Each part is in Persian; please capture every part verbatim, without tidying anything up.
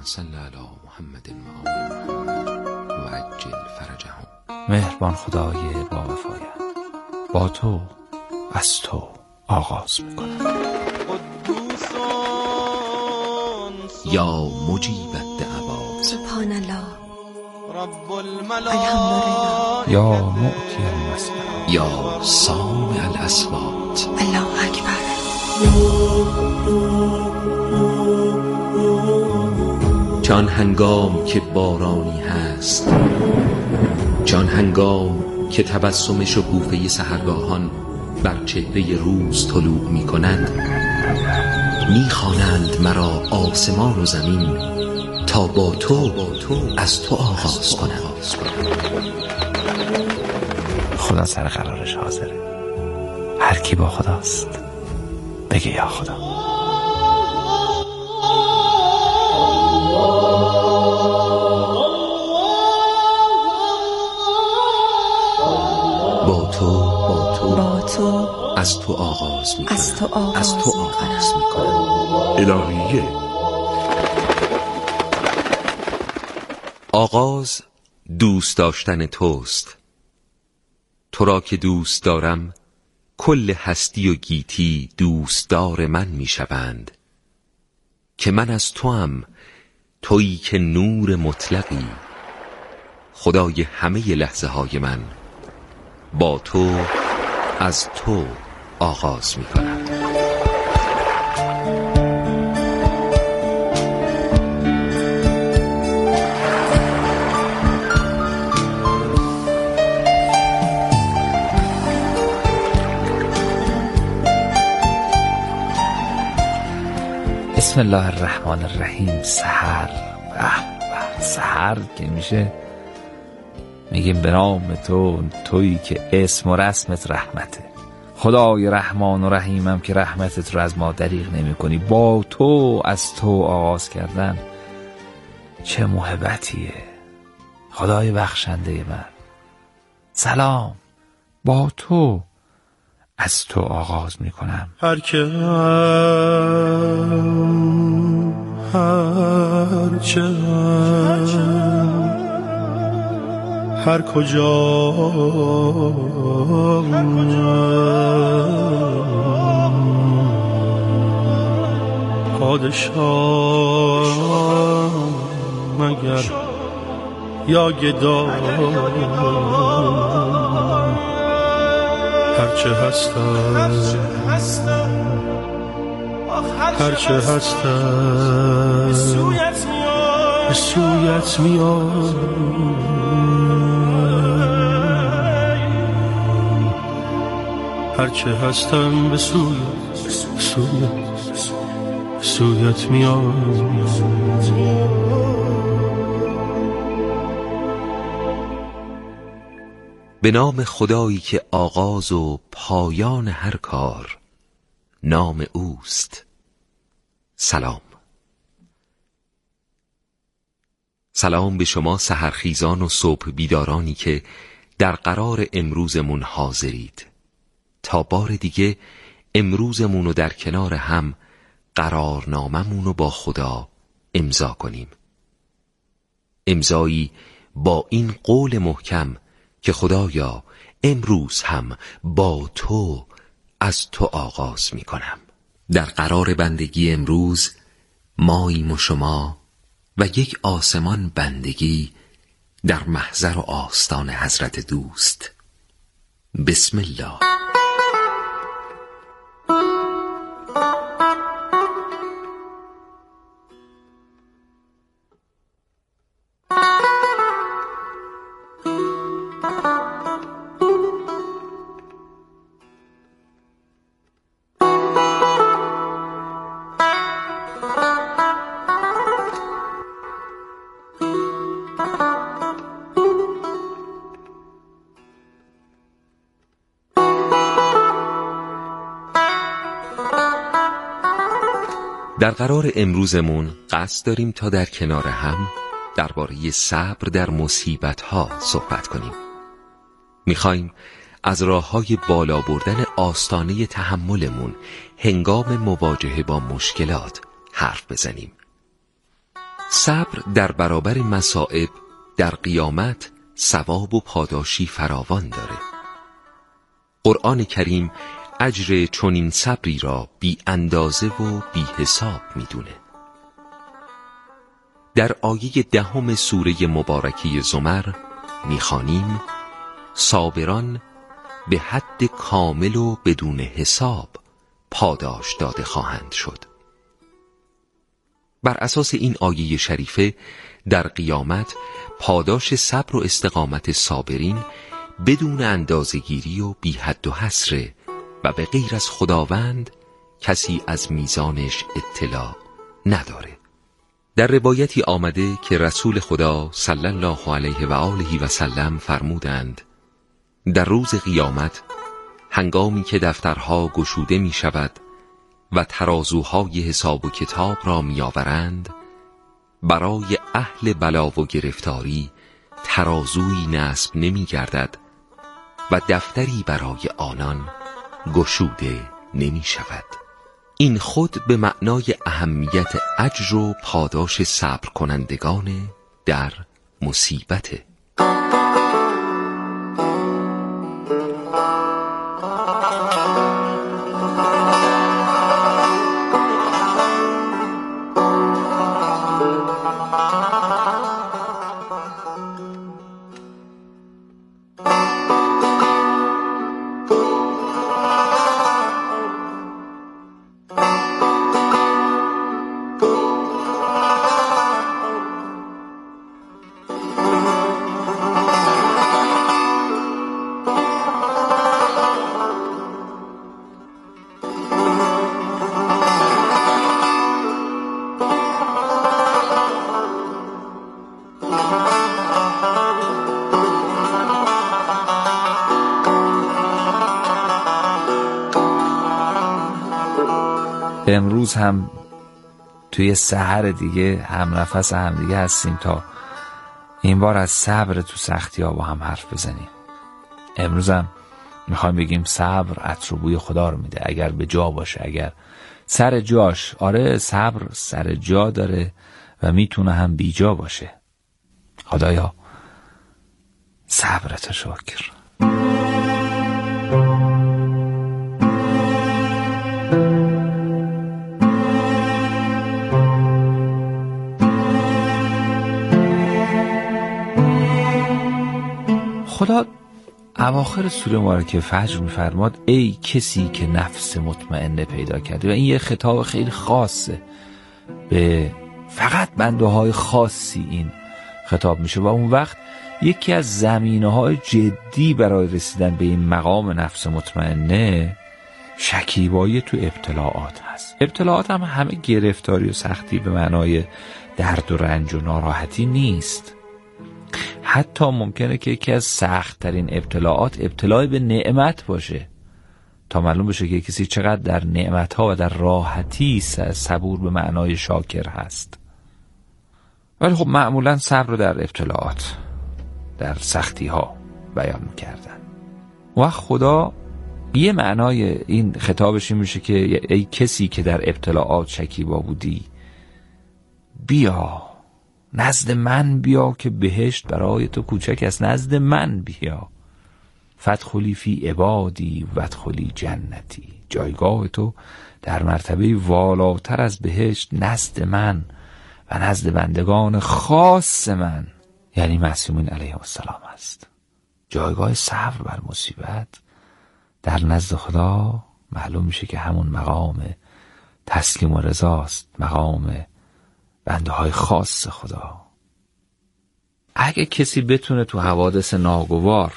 صل علی محمد و آل محمد و عجل فرجهم. مهربان خدای با وفایم، با تو از تو آغاز میکنم. یا مجیب الدعوات سبحان الله رب الحمدلله یا معطی المسئلات یا سامع الاصوات. الله اکبر. چون هنگام که بارانی هست، چون هنگام که تبسم شکوفه سحرگاهان بر چهره روز طلوع می کند، می خوانند مرا آسمان و زمین تا با تو از تو آغاز کنم. خدا سر قرارش حاضره. هر کی با خداست بگه یا خدا. با تو با تو با تو از تو آغاز می کنم. از تو آغاز, از تو آغاز می کنم. الهیه. آغاز دوست داشتن توست. تو را که دوست دارم کل هستی و گیتی دوستدار من می شوند، که من از تو هم، تویی که نور مطلقی، خدای همه لحظه های من. با تو از تو آغاز می کنم. بسم الله الرحمن الرحیم. سحر، به به، سحر که میشه میگیم به نام تو، تویی که اسم و رسمت رحمته. خدای رحمان و رحیمم که رحمتت رو از ما دریغ نمی کنی. با تو از تو آغاز کردن چه محبتیه. خدای بخشنده من، سلام، با تو از تو آغاز می کنم. هر که هر چه هر کجا پادشاه مگر یا گدا، هرچه هستم هرچه هستم به سویت میام. هرچه هستم به سویت سویت سویت میام. به نام خدایی که آغاز و پایان هر کار نام اوست. سلام. سلام به شما سحرخیزان و صبح بیدارانی که در قرار امروزمون حاضرید، تا بار دیگه امروزمون رو در کنار هم قرارناممون رو با خدا امضا کنیم. امضایی با این قول محکم که خدایا امروز هم با تو از تو آغاز می کنم. در قرار بندگی امروز ماییم و شما و یک آسمان بندگی در محضر و آستان حضرت دوست. بسم الله. در قرار امروزمون قصد داریم تا در کنار هم درباره صبر در مصیبت‌ها صحبت کنیم. میخوایم از راه‌های بالا بردن آستانه تحملمون هنگام مواجهه با مشکلات حرف بزنیم. صبر در برابر مصائب در قیامت ثواب و پاداشی فراوان داره. قرآن کریم اجر چنین صبری را بی اندازه و بی حساب میدونه. در آیه دهم سوره مبارکه زمر میخوانیم صابران به حد کامل و بدون حساب پاداش داده خواهند شد. بر اساس این آیه شریفه در قیامت پاداش صبر و استقامت صابرین بدون اندازه‌گیری و بی حد و حصره و به غیر از خداوند کسی از میزانش اطلاع نداره. در روایتی آمده که رسول خدا صلی الله علیه و آله و سلم فرمودند در روز قیامت هنگامی که دفترها گشوده می شود و ترازوهای حساب و کتاب را می آورند، برای اهل بلا و گرفتاری ترازویی نصب نمی گردد و دفتری برای آنان گشوده نمی شود. این خود به معنای اهمیت اجر و پاداش صبر کنندگان در مصیبته. امروز هم توی سحر دیگه هم نفس هم دیگه هستیم تا این بار از صبر تو سختی ها با هم حرف بزنیم. امروز هم میخوایم بگیم صبر عطر و بوی خدا رو میده اگر به جا باشه، اگر سر جاش. آره صبر سر جا داره و میتونه هم بی جا باشه. خدایا صبرت شکر. خدا اواخر سوره مبارکه فجر میفرماد ای کسی که نفس مطمئنه پیدا کرده، و این یه خطاب خیلی خاصه به فقط بنده های خاصی این خطاب میشه و اون وقت یکی از زمینه های جدی برای رسیدن به این مقام نفس مطمئنه شکیبایی تو ابتلاعات هست. ابتلاعات هم همه گرفتاری و سختی به معنای درد و رنج و ناراحتی نیست. حتی ممکنه که یکی از سخت ترین ابتلاعات ابتلای به نعمت باشه تا معلوم بشه که کسی چقدر در نعمتها و در راحتی صبور به معنای شاکر هست. ولی خب معمولا صبر رو در ابتلاعات، در سختی ها بیان میکردن. و خدا یه معنای این خطابش این میشه که ای کسی که در ابتلاعات شکیبا بودی، بیا نزد من بیا که بهشت برای تو کوچک است. نزد من بیا، فدخلی فی عبادی وادخلی جنتی. جایگاه تو در مرتبه والاتر از بهشت نزد من و نزد بندگان خاص من، یعنی معصومین علیهم السلام است. جایگاه صبر بر مصیبت در نزد خدا معلوم میشه که همون مقام تسلیم و رضاست، مقام بنده های خاص خدا. اگه کسی بتونه تو حوادث ناگوار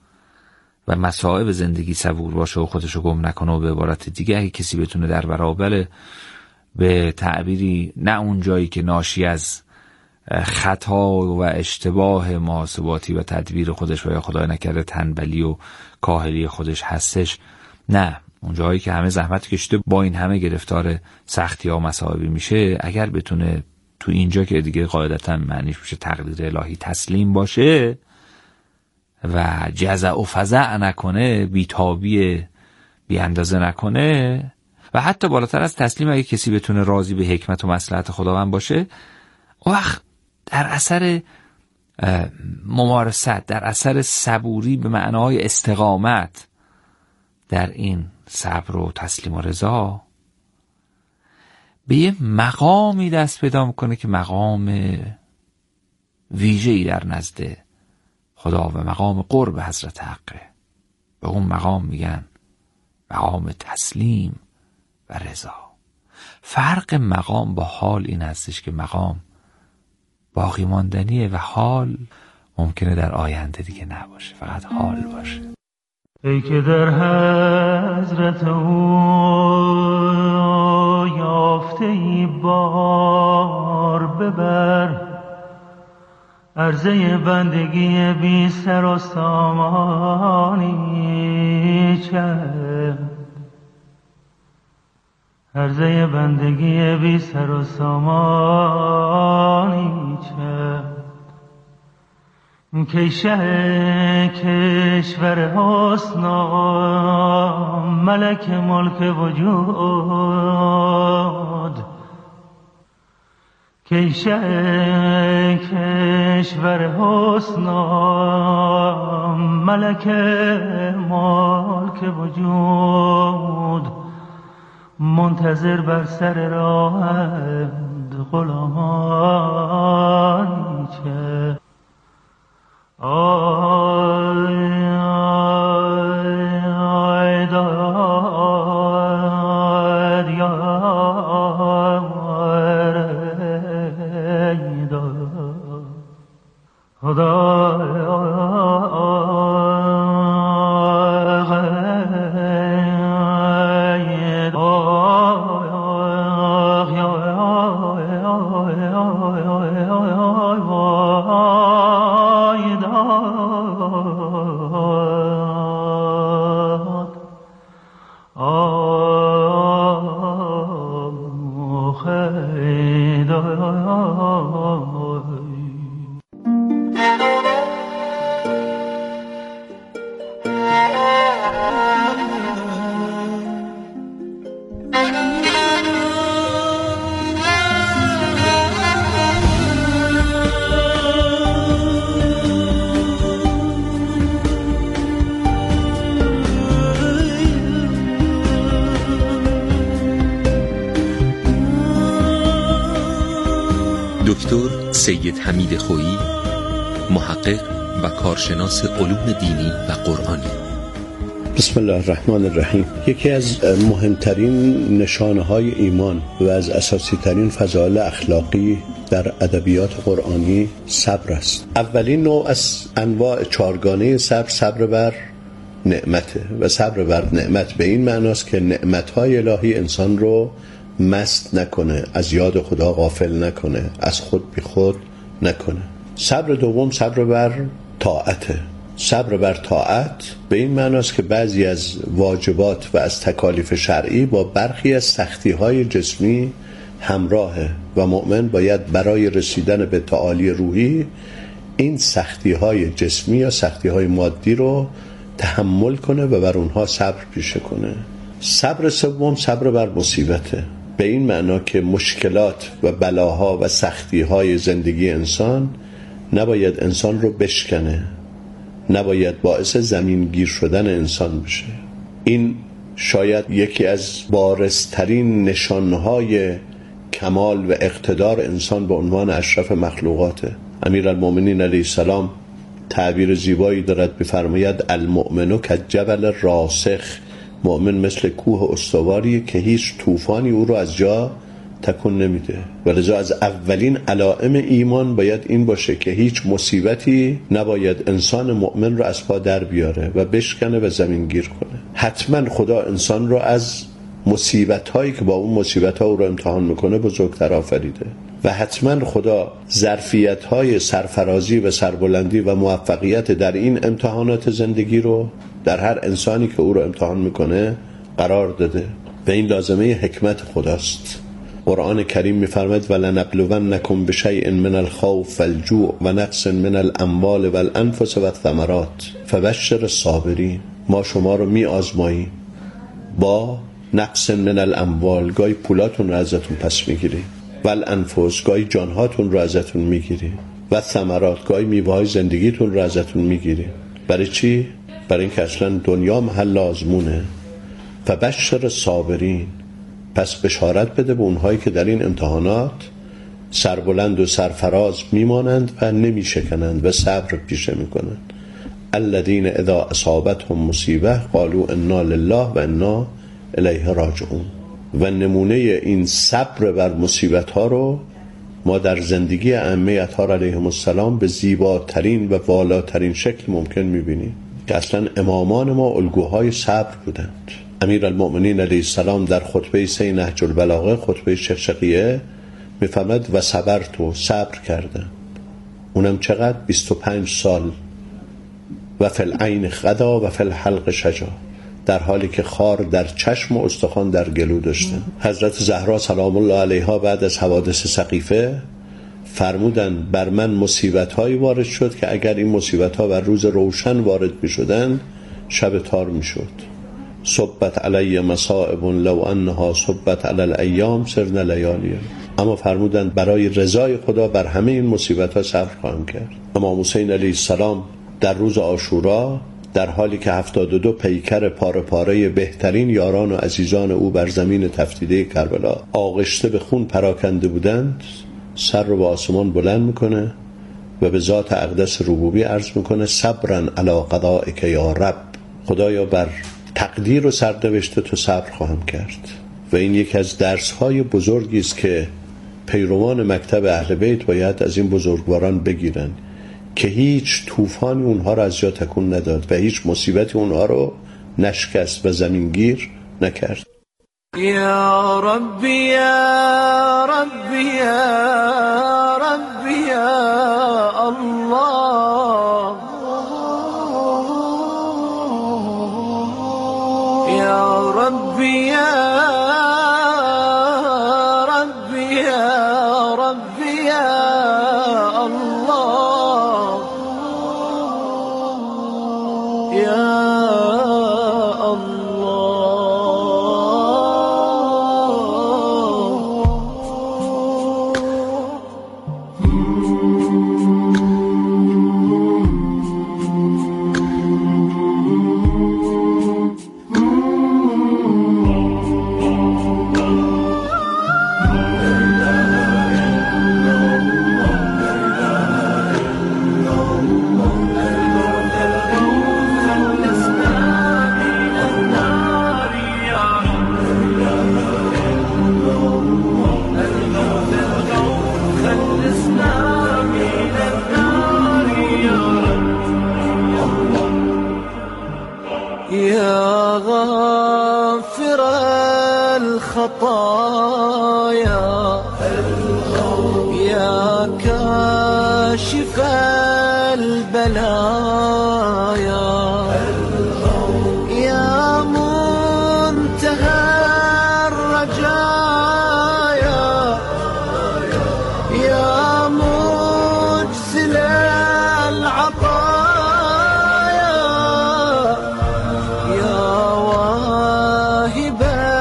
و مصائب زندگی صبور باشه و خودشو گم نکنه، و به عبارت دیگه اگه کسی بتونه در برابر به تعبیری نه اون جایی که ناشی از خطا و اشتباه محاسباتی و تدبیر خودش و یا خدای نکرده تنبلی و کاهلی خودش هستش، نه اون جایی که همه زحمت کشیده با این همه گرفتار سختی ها و مصائبی میشه، اگر بتونه تو اینجا که دیگه قاعدتا معنیش میشه تقدیر الهی تسلیم باشه و جزع و فزع نکنه، بیتابی بی اندازه نکنه، و حتی بالاتر از تسلیم اگه کسی بتونه راضی به حکمت و مصلحت خداوند باشه، اون وقت در اثر ممارست، در اثر صبوری به معنای استقامت در این صبر و تسلیم و رضا، به یه مقامی دست پیدا میکنه که مقام ویژه‌ای در نزد خدا و مقام قرب حضرت حقه. به اون مقام میگن مقام تسلیم و رضا. فرق مقام با حال این هستش که مقام باقی ماندنیه و حال ممکنه در آینده دیگه نباشه، فقط حال باشه. ای که در حضرت او یافته ای بار ببر، عرضه بندگی بی سر و سامانی چند، عرضه بندگی بی سر و سامانی چند، که شه کشور حسن ملک ملک وجود، که شه کشور حسن ملک ملک وجود، منتظر بر سر راهند غلامان چه. آی آی آی داد یا خدا دکتر سید حمید خویی، محقق و کارشناس علوم دینی و قرآنی. بسم الله الرحمن الرحیم. یکی از مهمترین نشانه‌های ایمان و از اساسی ترین فضایل اخلاقی در ادبیات قرآنی صبر است. اولین نوع از انواع چهارگانه صبر، صبر بر نعمته و صبر بر نعمت به این معناست که نعمت‌های الهی انسان رو مست نکنه، از یاد خدا غافل نکنه، از خود بی خود نکنه. صبر دوم صبر بر طاعته. صبر بر طاعت به این معناست که بعضی از واجبات و از تکالیف شرعی با برخی از سختی‌های جسمی همراهه و مؤمن باید برای رسیدن به تعالی روحی این سختی‌های جسمی یا سختی‌های مادی رو تحمل کنه و بر اونها صبر پیشه کنه. صبر سوم صبر بر مصیبته، به این معنا که مشکلات و بلاها و سختی‌های زندگی انسان نباید انسان رو بشکنه، نباید باعث زمینگیر شدن انسان بشه. این شاید یکی از بارزترین نشانهای کمال و اقتدار انسان به عنوان اشرف مخلوقاته. امیرالمومنین علیه السلام تعبیر زیبایی دارد، بفرماید المؤمن کالجبل راسخ، مؤمن مثل کوه استواری که هیچ طوفانی او رو از جا تکون نمیده. ولذا از اولین علائم ایمان باید این باشه که هیچ مصیبتی نباید انسان مؤمن رو از پا در بیاره و بشکنه و زمینگیر کنه. حتما خدا انسان رو از مصیبت‌هایی که با اون مصیبت‌ها او رو امتحان میکنه بزرگتر آفریده و حتما خدا ظرفیت‌های سرفرازی و سربلندی و موفقیت در این امتحانات زندگی رو در هر انسانی که او رو امتحان میکنه قرار داده و این لازمه حکمت خداست. قرآن کریم می‌فرماید ولنبلونکم بشیء من الخوف والجوع و نقص من الاموال والانفس والثمرات فبشر الصابرین. ما شما رو می آزماییم با نقص من الاموال، گاهی پولاتون رو ازتون پس میگیریم، و الانفس گاهی جانهاتون رو ازتون میگیریم و ثمرات گاهی میوه‌های زندگیتون رو ازتون میگیریم. برای چی؟ برای اینکه اصلا دنیا محل آزمونه. فبشر صابرین، پس بشارت بده به اونهایی که در این امتحانات سربلند و سرفراز میمانند و نمیشکنند و صبر پیشه میکنند. الذین اذا اصابتهم مصیبه قالوا انا لله و انا الیه راجعون. و نمونه این صبر بر مصیبت ها رو ما در زندگی ائمه اطهار علیهم السلام به زیباترین و والاترین شکل ممکن میبینیم که اصلا امامان ما الگوهای صبر بودند. امیرالمؤمنین علیه السلام در خطبه سه نهج البلاغه، خطبه شقشقیه، میفهمد و صبرت و صبر کردن. اونم چقدر؟ بیست و پنج سال. و فی العین غدا و فی الحلق شجا، در حالی که خار در چشم و استخوان در گلو داشتن. حضرت زهرا سلام الله علیها بعد از حوادث سقیفه فرمودن بر من مصیبت هایی وارد شد که اگر این مصیبت ها بر روز روشن وارد می شدن شب تار می شد. صبت علی مصائب لو انها صبت علی الایام سرن لیالیا. اما فرمودن برای رضای خدا بر همه این مصیبت ها صبر خواهم کرد. امام حسین علیه السلام در روز عاشورا در حالی که هفتاد و دو پیکر پاره پاره بهترین یاران و عزیزان او بر زمین تفتیده کربلا آغشته به خون پراکنده بودند، سر رو به آسمان بلند میکنه و به ذات اقدس ربوبی عرض میکنه صبرا علی قضائک یا رب، خدایا بر تقدیر و سرنوشت تو صبر خواهم کرد. و این یکی از درس‌های بزرگی است که پیروان مکتب اهل بیت باید از این بزرگواران بگیرن که هیچ طوفانی اونها را از جا تکون نداد و هیچ مصیبتی اونها رو نشکست و زمینگیر نکرد. یا ربی یا ربی یا ربی یا الله، یا ربی یا ربی یا ربی یا الله، یا يا غافر الخطايا يا كاشف البلايا يا منتهى الرجايا يا مجزل العطايا يا واهب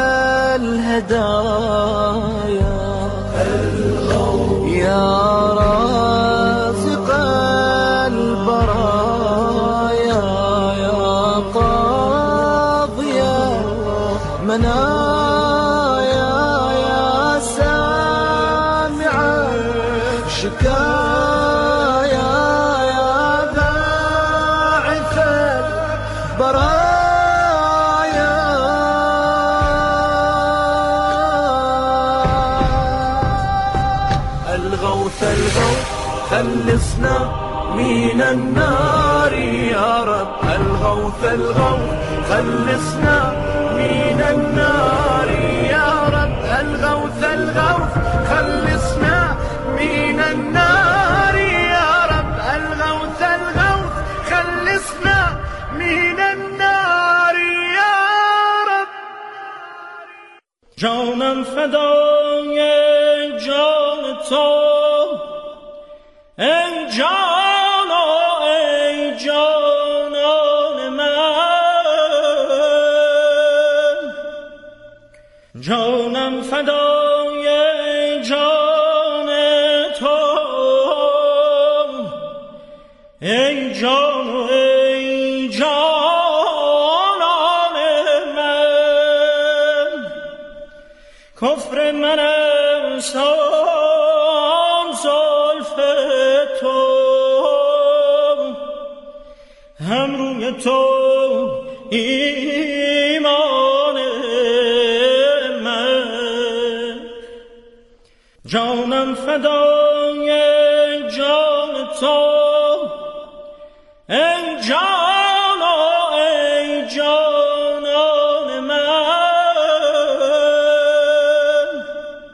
الهدايا يا رازق البرايا يا قاضي المنايا يا سامع الشكايا يا باعث البرايا الغوث الغوث خلصنا من النار يا رب، الغوث الغوث خلصنا من النار يا رب، الغوث الغوث خلصنا من النار يا رب، الغوث الغوث خلصنا من النار يا رب. جانم فدای جان تو ای جانا ای جانان من، جانم فدای جان ای جان و ای جانان من، کفر من است آن زلف تو، هم روی تو ایمان من، جانم فدای جان تو، ای جان و ای جانان من،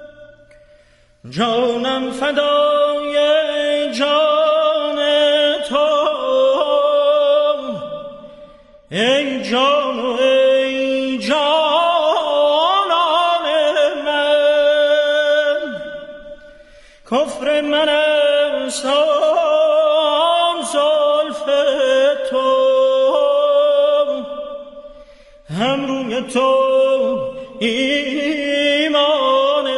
جانم فدای جان تو، ای جان و ای جانان من، کفر من است آن زلف تو، هم روی تو ایمان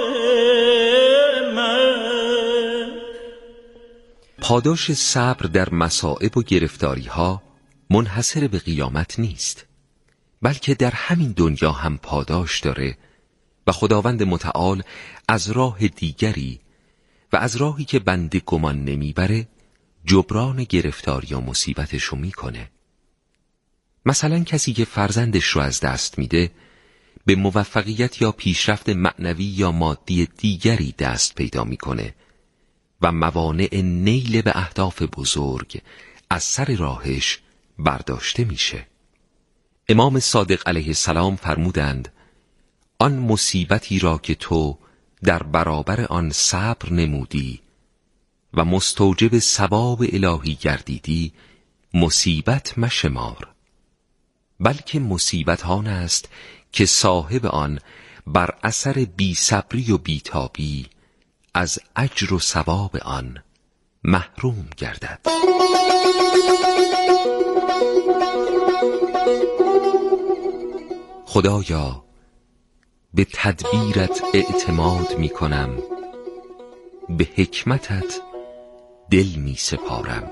من. پاداش صبر در مصائب و گرفتاری ها منحصر به قیامت نیست، بلکه در همین دنیا هم پاداش داره و خداوند متعال از راه دیگری و از راهی که بنده گمان نمیبره جبران گرفتاری و مصیبتشو میکنه. مثلا کسی که فرزندش رو از دست میده به موفقیت یا پیشرفت معنوی یا مادی دیگری دست پیدا میکنه و موانع نیل به اهداف بزرگ از سر راهش برداشته میشه. امام صادق علیه السلام فرمودند آن مصیبتی را که تو در برابر آن صبر نمودی و مستوجب ثواب الهی گردیدی مصیبت مشمار، بلکه مصیبت آن است که صاحب آن بر اثر بی صبری و بیتابی از اجر و ثواب آن محروم گردد. خدایا به تدبیرت اعتماد می کنم، به حکمتت دل می سپارم،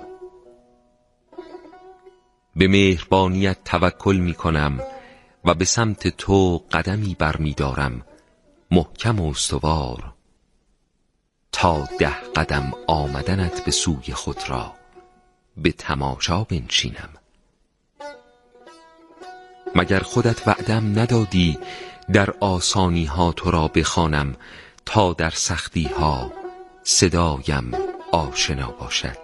به مهربانیت توکل می کنم و به سمت تو قدمی بر می دارم محکم و استوار، تا ده قدم آمدنت به سوی خود را به تماشا بنشینم. مگر خودت وعدم ندادی در آسانی ها تو را بخوانم تا در سختی ها صدایم آشنا باشد.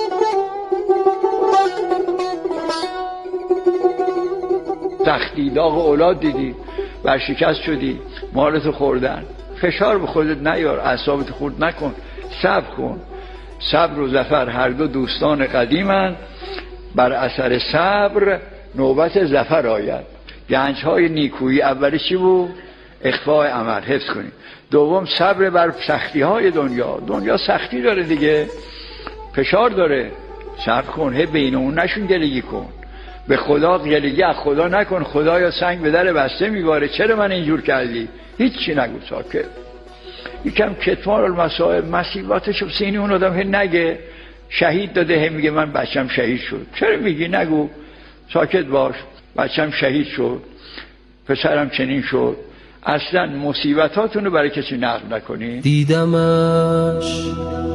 سختی داغ اولاد دیدی، ورشکست شدی، مالتو خوردن، فشار به خودت نیار، اعصابت خورد نکن، صبر کن. صبر و ظفر هر دو دوستان قدیمند، بر اثر صبر نوبت ظفر آید. گنج‌های نیکویی اولی چی بود؟ اخفاء عمل، حفظ کنید. دوم صبر بر سختی‌های دنیا. دنیا سختی داره دیگه، فشار داره، صبر کن، هی بین اون نشون گلگی کن. به خدا گلگی از خدا نکن، خدایا سنگ به در بسته میباره، چرا من اینجور کردی؟ هیچی نگو، ساکت. یکم کتمان المصائب، مصیباتشو سینی اون آدم هی نگه. شهید داده هی میگه من بچم شهید شد، چرا میگی؟ نگو، ساکت باش. بچم شهید شد، پسرم چنین شد. اصلا مصیبتاتونو برای کسی نقل نکنی. دیدمش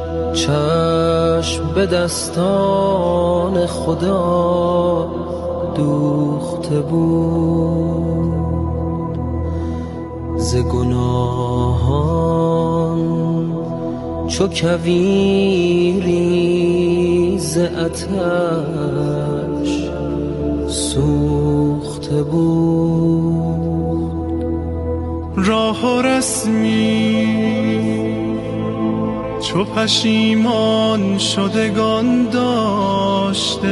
چشم به دستان خدا دوخته بود، ز گناهان چو کویری ز آتش سوخته بود. راه و رسمی چو پشیمان شدگان داشت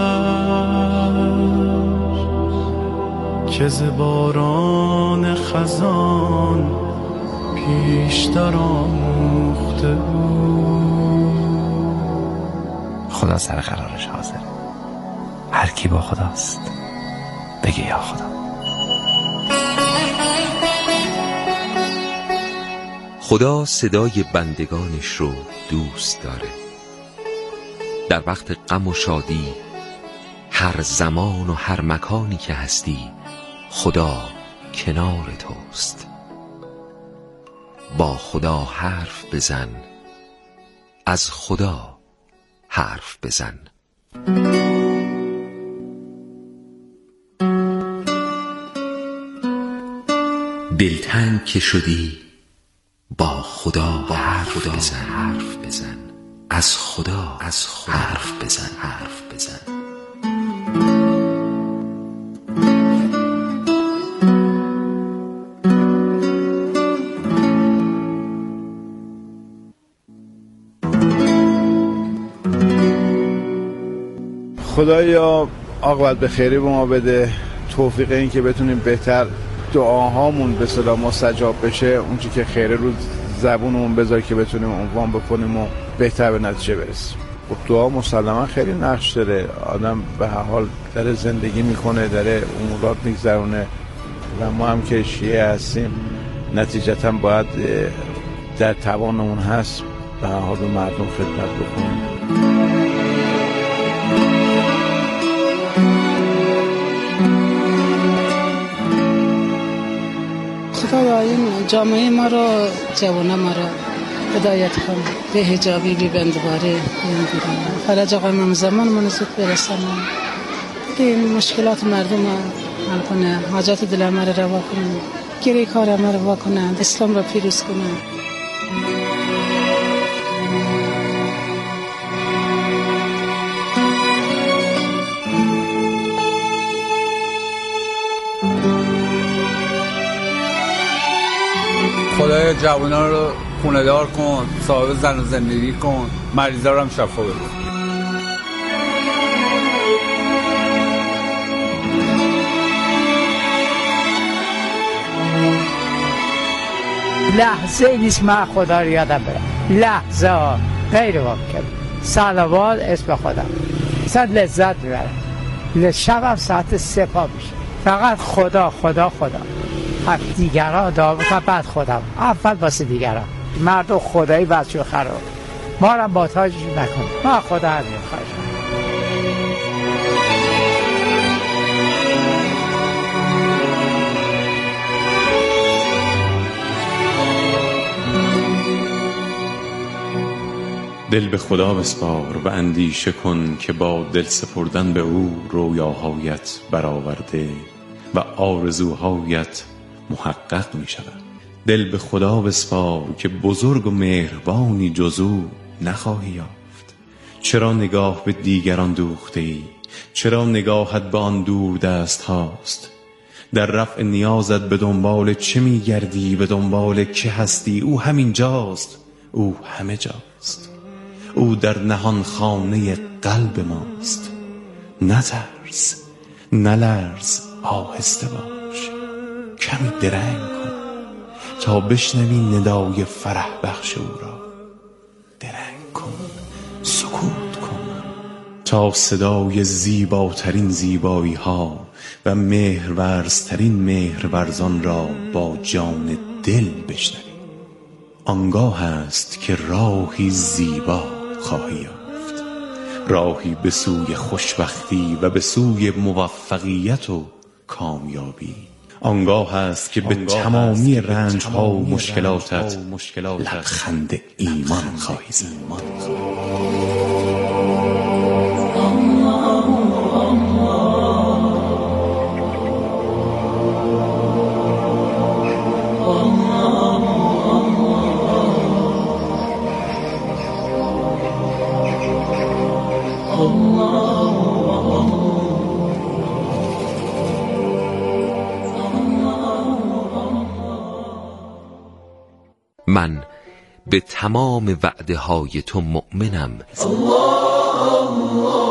دلش، که ز باران خزان پیشتر آموخته بود. خدا سر قرارش حاضره، هر کی با خداست بگه یا خدا. خدا صدای بندگانش رو دوست داره. در وقت غم و شادی، هر زمان و هر مکانی که هستی خدا کنار توست. با خدا حرف بزن، از خدا حرف بزن. دلتنگ که شدی، با خدا با حرف بزن، حرف بزن. از خدا از خدا حرف بزن، حرف بزن. خدایا عاقبت به خیری به ما بده، توفیق این که بتونیم بهتر دعاهامون به صدا مستجاب بشه، اون چی که خیره رو زبونمون بذار که بتونیم عنوان بکنیم و بهتر به نتیجه برسیم. خب دعا مسلما خیلی نقش داره. آدم به هر حال داره زندگی میکنه، داره امورات میگذرونه و ما هم که شیعه هستیم نتیجتا باید در توانمون هست به هر حال به مردم خدمت بکنیم. خدایا این جامعه ما رو، جوانه ما رو هدایت کن، به حجابی بی بندباره فرج قایمم زمان مناسب برسن، این مشکلات مردم رو حل کنه، حاجات دل ما رو روا کنه، گیری کار ما رو روا کنه، اسلام رو پیروز کنه. خدای جوانان رو خونه دار کن، صاحب زن و زندگی کن، مریضا رو هم شفا بده. لحظه نیست من خدا رو یادم برم، لحظه ها غیر ممکن. صلوات اسم خدا صد لذت میبرم. شبم ساعت سه پا میشه، فقط خدا خدا خدا. دیگران دعا بکن بعد خودم، اول واسه دیگران. مردم خدایی بچه خراب، ما رو با تاجش نکن، ما خدا همین خواهش. دل به خدا بسپار و اندیشه کن که با دل سپردن به او رویاهایت برآورده و آرزوهایت محقق می شود. دل به خدا بسپار که بزرگ و مهربانی جز او نخواهی یافت. چرا نگاه به دیگران دوخته ای؟ چرا نگاهت به آن دور دست هاست؟ در رفع نیازت به دنبال چه می گردی؟ به دنبال که هستی؟ او همین جاست، او همه جاست. او در نهان خانه قلب ماست. نترس، نلرز، آهسته باش، کمی درنگ کن تا بشنوی ندای فرح بخش او را. درنگ کن، سکوت کن تا صدای زیباترین زیبایی ها و مهرورزترین مهرورزان را با جان دل بشنوی. آنگاه است که راهی زیبا خواهی یافت، راهی به سوی خوشبختی و به سوی موفقیت و کامیابی. آنگاه است که به تمامی رنج ها و مشکلاتت لبخند ایمان خواهی زد. من به تمام وعده های تو مؤمنم. الله